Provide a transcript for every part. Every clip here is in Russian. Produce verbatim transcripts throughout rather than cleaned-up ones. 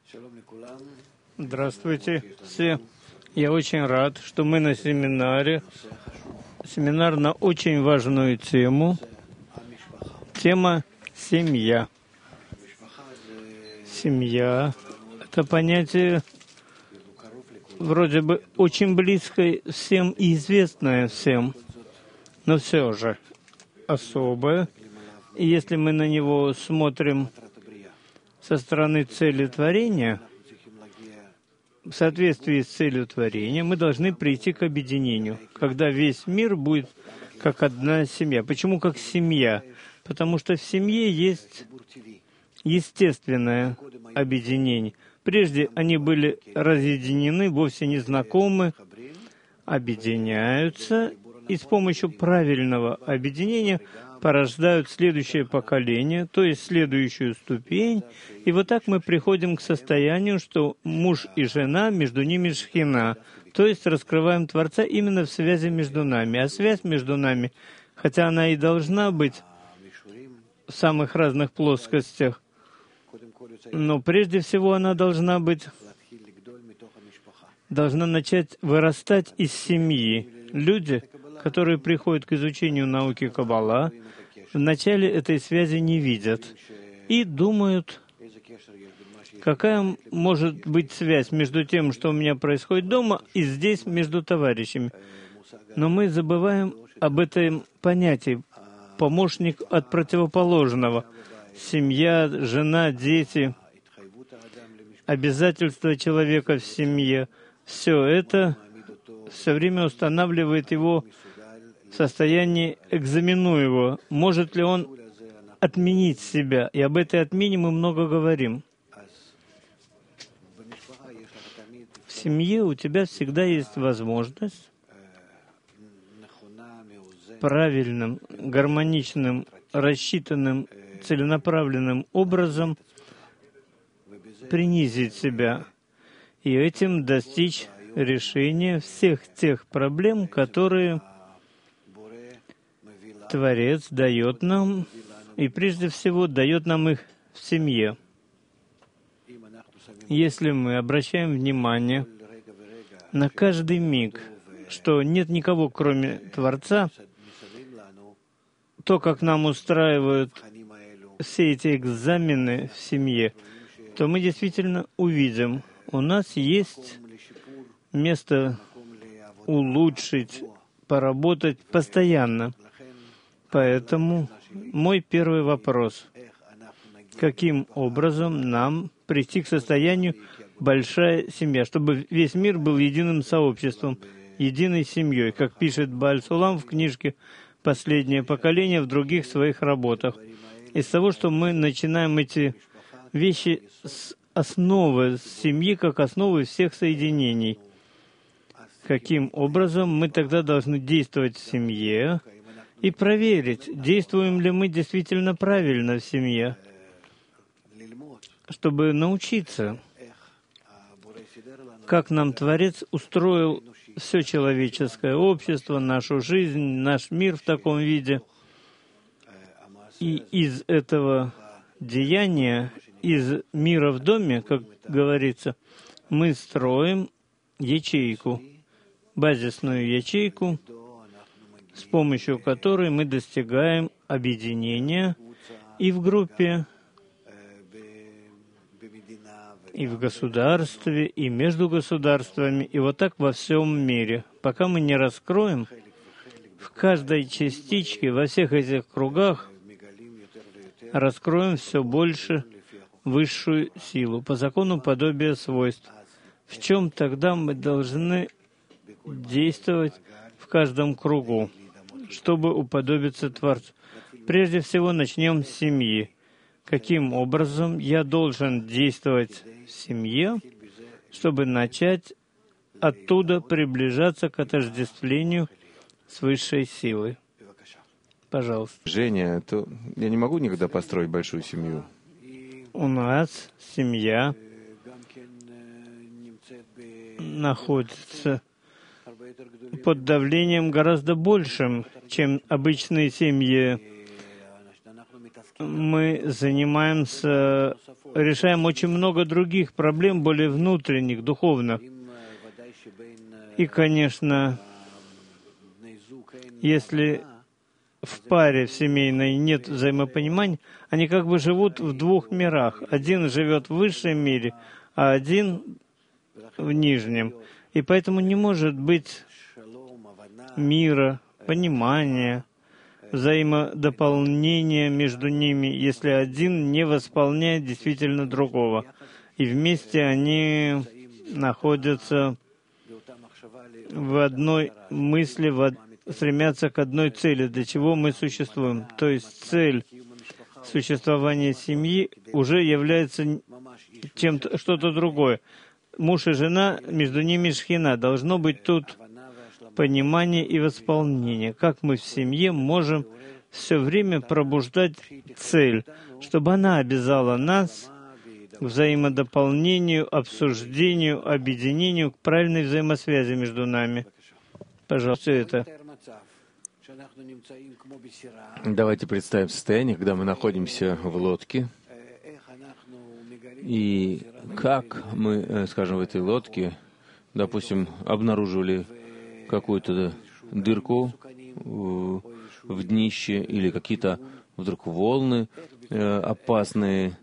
Здравствуйте все. Я очень рад, что мы на семинаре. Семинар на очень важную тему. Тема «Семья». Семья — это понятие вроде бы очень близкое всем и известное всем, но все же особое. И если мы на него смотрим со стороны цели творения, в соответствии с целью творения, мы должны прийти к объединению, когда весь мир будет как одна семья. Почему как семья? Потому что в семье есть естественное объединение. Прежде они были разъединены, вовсе не знакомы, объединяются, и с помощью правильного объединения порождают следующее поколение, то есть следующую ступень. И вот так мы приходим к состоянию, что муж и жена, между ними шхина, то есть раскрываем Творца именно в связи между нами. А связь между нами, хотя она и должна быть в самых разных плоскостях, но прежде всего она должна быть, должна начать вырастать из семьи. Люди, которые приходят к изучению науки Каббала, вначале этой связи не видят и думают, какая может быть связь между тем, что у меня происходит дома, и здесь между товарищами. Но мы забываем об этом понятии «помощник от противоположного». Семья, жена, дети, обязательства человека в семье — все это все время устанавливает его в состоянии, экзаменуя его, может ли он отменить себя. И об этой отмене мы много говорим. В семье у тебя всегда есть возможность правильным, гармоничным, рассчитанным, целенаправленным образом принизить себя и этим достичь решения всех тех проблем, которые Творец дает нам, и прежде всего дает нам их в семье. Если мы обращаем внимание на каждый миг, что нет никого, кроме Творца, то, как нам устраивают все эти экзамены в семье, то мы действительно увидим, у нас есть место улучшить, поработать постоянно. Поэтому мой первый вопрос: каким образом нам прийти к состоянию большая семья, чтобы весь мир был единым сообществом, единой семьей, как пишет Бааль Сулам в книжке «Последнее поколение» в других своих работах. Из того, что мы начинаем эти вещи с основы, с семьи, как основы всех соединений. Каким образом мы тогда должны действовать в семье и проверить, действуем ли мы действительно правильно в семье, чтобы научиться, как нам Творец устроил все человеческое общество, нашу жизнь, наш мир в таком виде. И из этого деяния, из мира в доме, как говорится, мы строим ячейку, базисную ячейку, с помощью которой мы достигаем объединения и в группе, и в государстве, и между государствами, и вот так во всем мире. Пока мы не раскроем в каждой частичке, во всех этих кругах, раскроем все больше высшую силу по закону подобия свойств. В чем тогда мы должны действовать в каждом кругу, чтобы уподобиться Творцу? Прежде всего, начнем с семьи. Каким образом я должен действовать в семье, чтобы начать оттуда приближаться к отождествлению с высшей силой? Пожалуйста. Женя, то я не могу никогда построить большую семью. У нас семья находится под давлением гораздо большим, чем обычные семьи. мы занимаемся, решаем очень много других проблем, более внутренних, духовных. И, конечно, если в паре в семейной нет взаимопонимания, они как бы живут в двух мирах. Один живет в высшем мире, а один в нижнем. И поэтому не может быть мира, понимания, взаимодополнения между ними, если один не восполняет действительно другого. И вместе они находятся в одной мысли, в од... стремятся к одной цели, для чего мы существуем. То есть цель существования семьи уже является чем-то, что-то другое. Муж и жена, между ними шхина. Должно быть тут понимание и восполнение. Как мы в семье можем все время пробуждать цель, чтобы она обязала нас к взаимодополнению, обсуждению, объединению, к правильной взаимосвязи между нами. Пожалуйста, все это. Давайте представим состояние, когда мы находимся в лодке, и как мы, скажем, в этой лодке, допустим, обнаруживали какую-то дырку в днище или какие-то вдруг волны опасные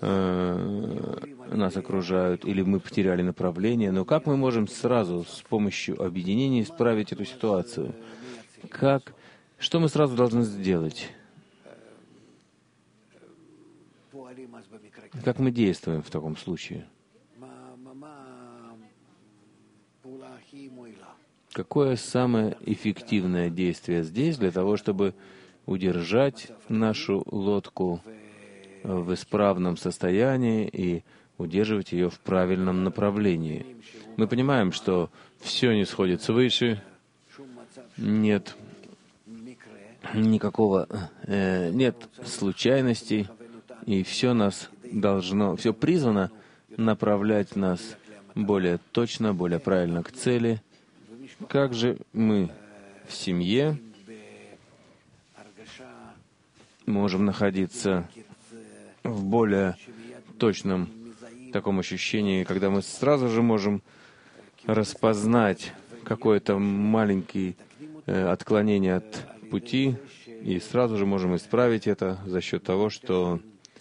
нас окружают, или мы потеряли направление. Но как мы можем сразу с помощью объединения исправить эту ситуацию? Как? Что мы сразу должны сделать? Как мы действуем в таком случае? Какое самое эффективное действие здесь для того, чтобы удержать нашу лодку в исправном состоянии и удерживать ее в правильном направлении? Мы понимаем, что все не сходит свыше, нет никакого, э, нет случайностей, и все нас должно, все призвано направлять нас более точно, более правильно к цели. Как же мы в семье можем находиться в более точном таком ощущении, когда мы сразу же можем распознать какое-то маленькое э, отклонение от пути, и сразу же можем исправить это за счет того, что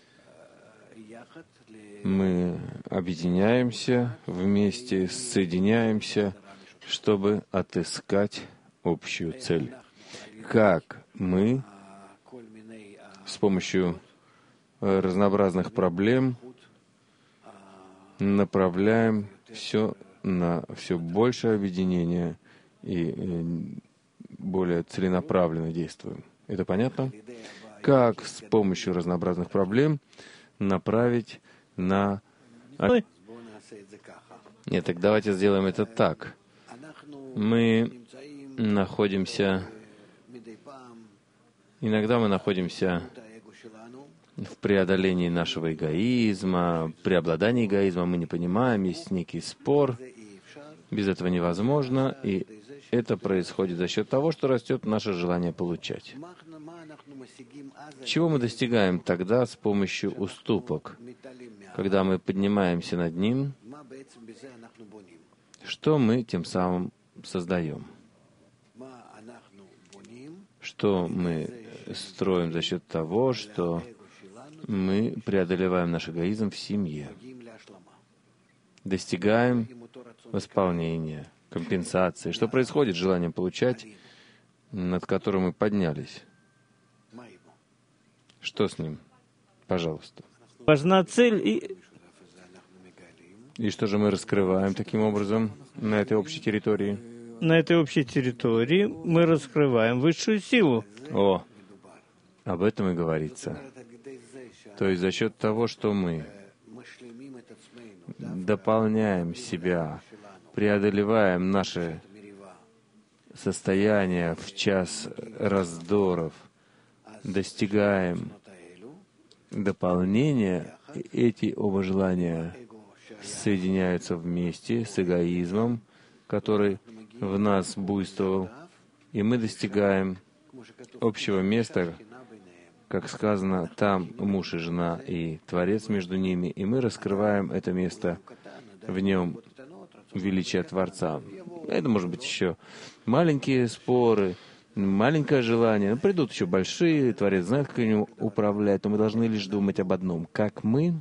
мы объединяемся вместе, соединяемся, чтобы отыскать общую цель. Как мы с помощью разнообразных проблем направляем все на все большее объединение и более целенаправленно действуем. Это понятно? Как с помощью разнообразных проблем направить на... Нет, так давайте сделаем это так. Мы находимся... Иногда мы находимся в преодолении нашего эгоизма, преобладании эгоизма, мы не понимаем, есть некий спор, без этого невозможно, и это происходит за счет того, что растет наше желание получать. Чего мы достигаем тогда с помощью уступок, когда мы поднимаемся над ним? Что мы тем самым создаем? Что мы строим за счет того, что мы преодолеваем наш эгоизм в семье, достигаем восполнения, компенсации. Что происходит с желанием получать, над которым мы поднялись? Что с ним? Пожалуйста. Важна цель и... И что же мы раскрываем таким образом на этой общей территории? На этой общей территории мы раскрываем высшую силу. О, об этом и говорится. То есть за счет того, что мы дополняем себя, преодолеваем наше состояние в час раздоров, достигаем дополнения, эти оба желания соединяются вместе с эгоизмом, который в нас буйствовал, и мы достигаем общего места, как сказано, там муж и жена и Творец между ними, и мы раскрываем это место, в нем величие Творца. Это может быть еще маленькие споры, маленькое желание. Но придут еще большие, Творец знает, как им управлять, но мы должны лишь думать об одном. Как мы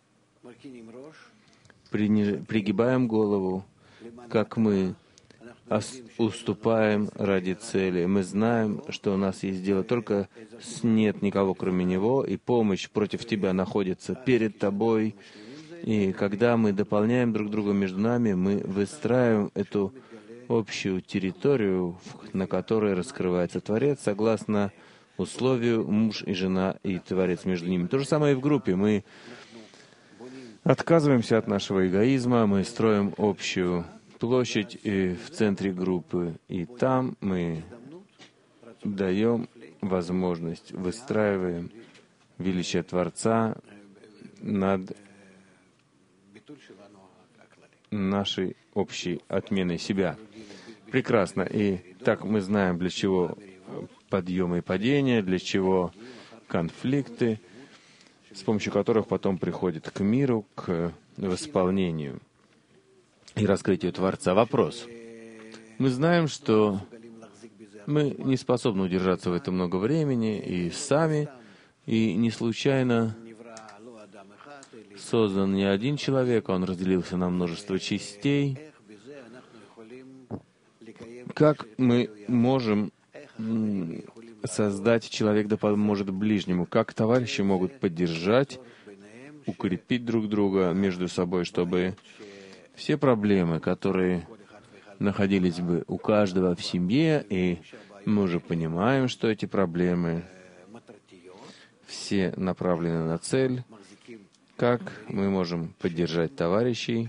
пригибаем голову, как мы уступаем ради цели. Мы знаем, что у нас есть дело только с «нет никого, кроме Него», и помощь против тебя находится перед тобой. И когда мы дополняем друг друга между нами, мы выстраиваем эту общую территорию, на которой раскрывается Творец, согласно условию муж и жена и Творец между ними. То же самое и в группе. Мы отказываемся от нашего эгоизма, мы строим общую площадь и в центре группы, и там мы даем возможность, выстраиваем величие Творца над нашей общей отменой себя. Прекрасно. И так мы знаем, для чего подъемы и падения, для чего конфликты, с помощью которых потом приходит к миру, к восполнению и раскрытию Творца. Вопрос. Мы знаем, что мы не способны удержаться в этом много времени и сами, и не случайно создан не один человек, он разделился на множество частей. Как мы можем создать человек да поможет ближнему? Как товарищи могут поддержать, укрепить друг друга между собой, чтобы все проблемы, которые находились бы у каждого в семье, и мы уже понимаем, что эти проблемы все направлены на цель, как мы можем поддержать товарищей,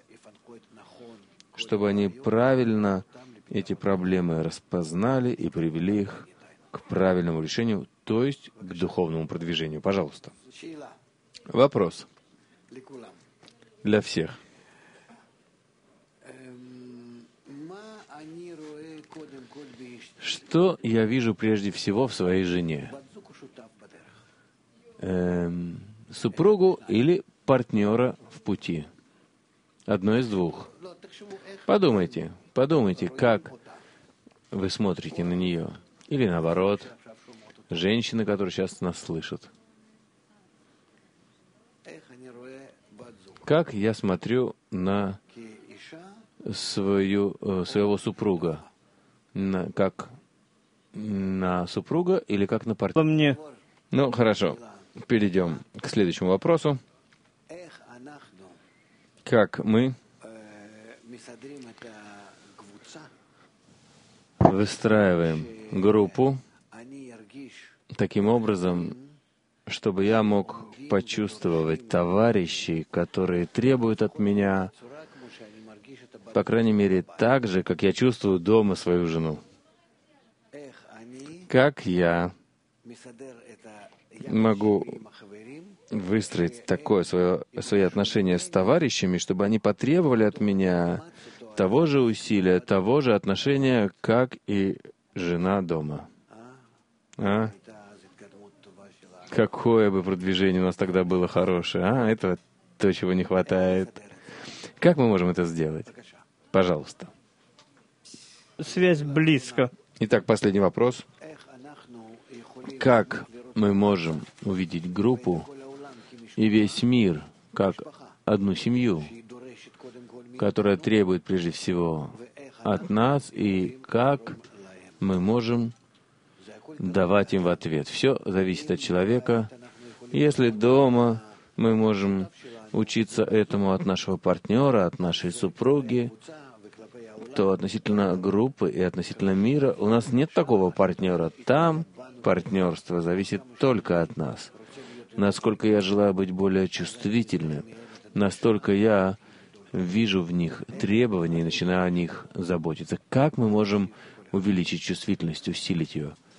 чтобы они правильно эти проблемы распознали и привели их к правильному решению, то есть к духовному продвижению. Пожалуйста. Вопрос для всех. Что я вижу прежде всего в своей жене? Эм, супругу или партнера в пути? Одно из двух. Подумайте, подумайте, как вы смотрите на нее. Или наоборот, женщины, которые сейчас нас слышат. Как я смотрю на свою, своего супруга? На, как на супруга или как на партнера? Мне. Ну, хорошо. Перейдем к следующему вопросу. Как мы выстраиваем группу таким образом, чтобы я мог почувствовать товарищей, которые требуют от меня, по крайней мере, так же, как я чувствую дома свою жену. Как я могу выстроить такое свое, свои отношения с товарищами, чтобы они потребовали от меня того же усилия, того же отношения, как и жена дома. А? Какое бы продвижение у нас тогда было хорошее, а? Это то, чего не хватает. Как мы можем это сделать? Пожалуйста. Связь близко. Итак, последний вопрос. Как мы можем увидеть группу и весь мир как одну семью, которая требует прежде всего от нас, и как мы можем давать им в ответ? Все зависит от человека. Если дома мы можем учиться этому от нашего партнера, от нашей супруги, то относительно группы и относительно мира у нас нет такого партнера. Там партнерство зависит только от нас. Насколько я желаю быть более чувствительным, настолько я вижу в них требования и начинаю о них заботиться. Как мы можем увеличить чувствительность, усилить ее?